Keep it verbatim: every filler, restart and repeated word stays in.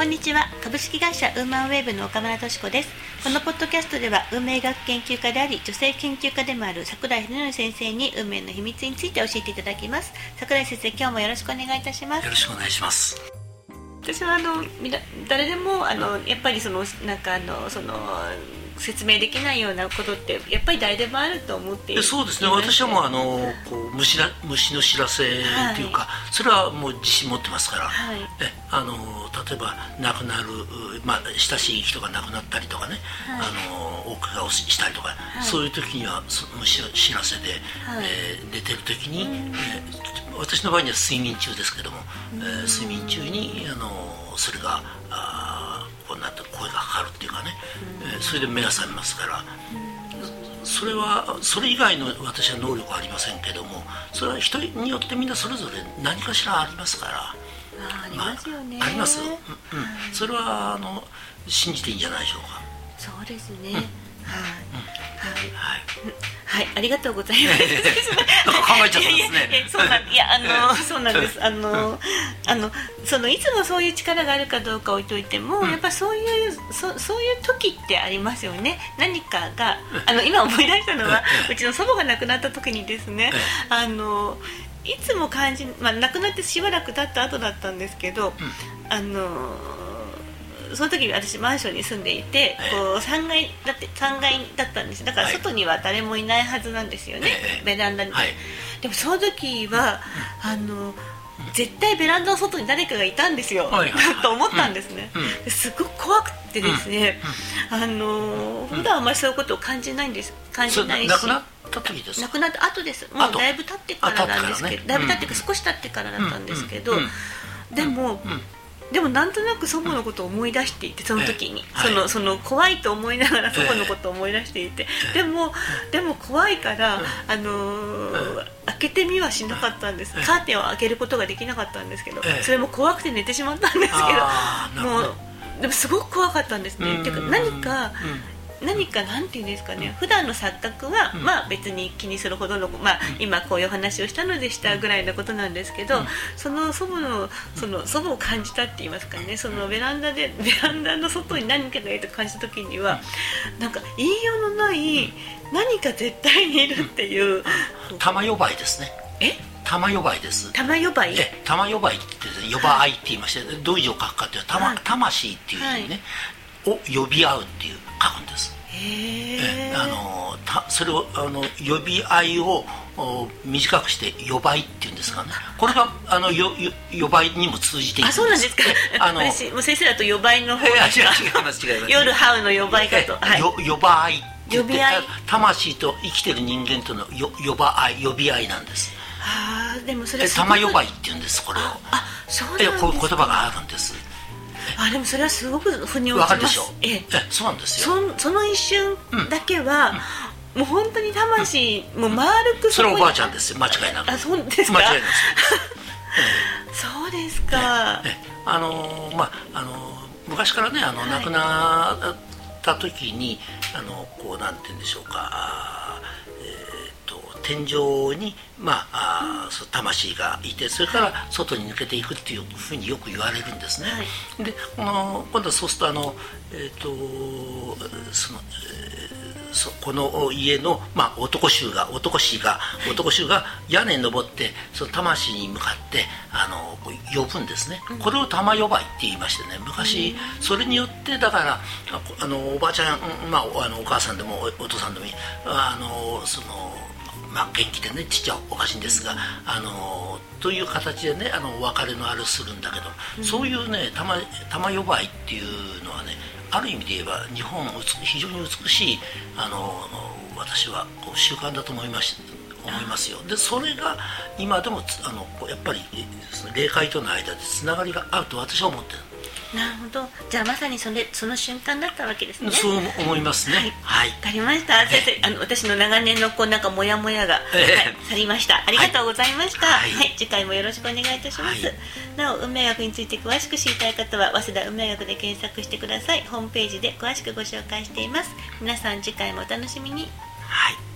んにちは。株式会社ウーマンウェーブの岡村敏子です。このポッドキャストでは運命学研究家であり女性研究家でもある櫻井秀則先生に運命の秘密について教えていただきます。櫻井先生、今日もよろしくお願いいたします。 よろしくお願いします。 私はあの誰でもあのやっぱりそのなんかあのその説明できないようなことってやっぱり誰でもあると思っている。 そうですね。私はもうあのこう 虫, ら虫の知らせというか、はい、それはもう自信持ってますから、はい、えあの例えば亡くなる、まあ、親しい人が亡くなったりとかね、はい、あの大怪我をしたりとか、はい、そういう時には虫の知らせで、はい、えー、寝てる時に、えー、私の場合には睡眠中ですけども、えー、睡眠中にあのそれがあこうなって声がかかるっていうかね、えー、それで目が覚めますから、それはそれ以外の私は能力はありませんけども、それは人によってみんなそれぞれ何かしらありますから。 あ, ありますよね、 まあ、あります、うんうん、それはあの信じていいんじゃないでしょうか。 そうですね、うん、 はい、 はいはい、ありがとうございます。 なんか考えちゃったんですね。 いやいやそうなんいやあのそうなんです。あのあのそのいつもそういう力があるかどうか置いといても、うん、やっぱそういうそそういう時ってありますよね。何かがあの今思い出したのはうちの祖母が亡くなった時にですね、あのいつも感じ、まあ、亡くなってしばらく経った後だったんですけど、うん、あのその時に私マンションに住んでいて、こうさんがいだってさんがいだったんです。だから外には誰もいないはずなんですよね、ベランダに、はい、でもその時は、うん、あの絶対ベランダの外に誰かがいたんですよ、はいはいはい、と思ったんですね、うんうん、ですごく怖くてですね、うんうん、あの普段あまりそういうことを感じないんです感じないし。 亡くなった時ですか？ 亡くなった後です。もうだいぶ経ってからなんですけど、ね、だいぶ経ってから、少し経ってからだったんですけど、うんうんうん、でも、うんうん、でもなんとなく祖母のことを思い出していて、その時に、えーそのはい、その怖いと思いながら祖母のことを思い出していて、えー、でもでも怖いから、あのー、開けてみはしなかったんです。カーテンを開けることができなかったんですけど、それも怖くて寝てしまったんですけど、もうでもすごく怖かったんですね。っていうか何か、うん、何かなんていうんですかね、普段の錯覚は、うん、まあ別に気にするほどの、まあ、今こういう話をしたのでしたぐらいのことなんですけど、うん、その祖母のその祖母を感じたって言いますかね、そのベランダでベランダの外に何かがいると感じた時には、なんか言いようのない何か絶対にいるっていう、 玉呼ばいですね。 え玉呼ばいです。 玉呼ばい。 え玉呼ばいって呼ば愛って言いまして、はい、どういう字を書くかというと、はい、魂っていう字ね、はい、を呼び合うっていう書くんです。 へえあのたそれをあの呼び合いを短くして呼ばいっていうんですかね。これがあのよよ呼ばいにも通じているんです。 あ、そうなんですか。あの私もう先生だと呼ばいの方ですか。 違います違います。 夜這うの呼ばいかと。 はい、よ呼ば愛って呼び合い。 魂と生きてる人間とのよ呼ば愛呼び合いなんです。 はあ、でもそれ玉呼ばいっていうんです。これを。 あ、そうなんですか。 こういう言葉があるんです。 あ、でもそれはすごく腑に落ちます。 わかるでしょ。 ええ、 そうなんですよ。 そ, その一瞬だけは、うん、もう本当に魂、うん、もう丸くそれはおばあちゃんですよ、間違いなく。 あ、そうですか。 間違いなくそうですか。 ええええ、あのー、まああのー、昔からね、あの、はい、亡くなった時にあのこうなんて言うんでしょうか、天井に、まあ、あ魂がいて、それから外に抜けていくっていうふうによく言われるんですね、はい、でこの今度はそうするとあの、えー、とその、えー、そこの家の、まあ、男衆が男衆が男衆が屋根に登ってその魂に向かってあの呼ぶんですね、うん、これを玉呼ばいって言いましてね、昔、うん、それによってだからあのおばあちゃん、まあ、あのお母さんでも お, お父さんでもいい、あのそのまあ、元気でね、ちっちゃいおかしいんですが、あのという形でね、あのお別れのあれをするんだけど、うん、そういうね玉玉呼ばいっていうのはね、ある意味で言えば日本非常に美しいあの私はこう習慣だと思いまし思いますよ。でそれが今でもあのやっぱり霊界との間でつながりがあると私は思ってる。 なるほど。じゃあまさにそれその瞬間だったわけですね。 そう思いますね。はい。 はい、わかりました。先生、あの私の長年のこうなんかモヤモヤが、えーはい、去りました。ありがとうございました。はい。はい、次回もよろしくお願いいたします。はい、なお運命学について詳しく知りたい方は早稲田運命学で検索してください。ホームページで詳しくご紹介しています。皆さん次回もお楽しみに。 はい。